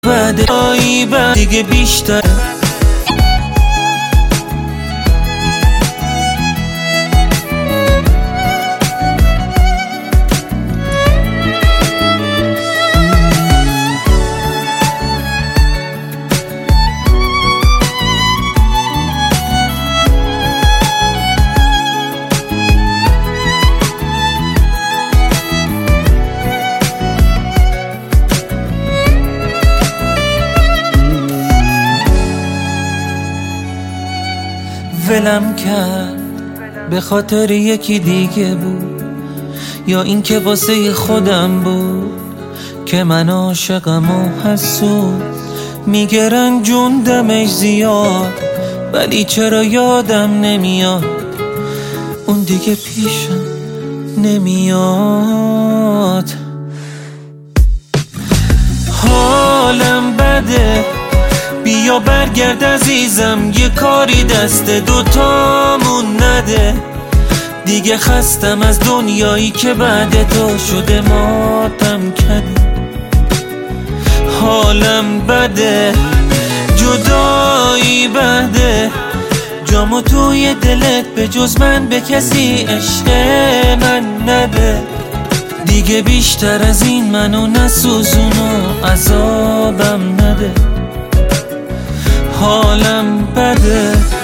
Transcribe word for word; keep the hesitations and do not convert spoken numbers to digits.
بعد آیی بعد دیگه بیشتر ولم کرد به خاطر یکی دیگه بود، یا این که واسه خودم بود که من عاشقم و حسود. میگه رنجوندمش زیاد ولی چرا یادم نمیاد اون دیگه پیشم نمیاد. حالم بده بیا برگرد عزیزم، یه کاری دست دوتامون نده. دیگه خستم از دنیایی که بعد تو شده ماتم کده. حالم بده جدایی بده، جامو توی دلت به جز من به کسی عشق من نده. دیگه بیشتر از این منو نسوزون و عذابم نده. حالم بده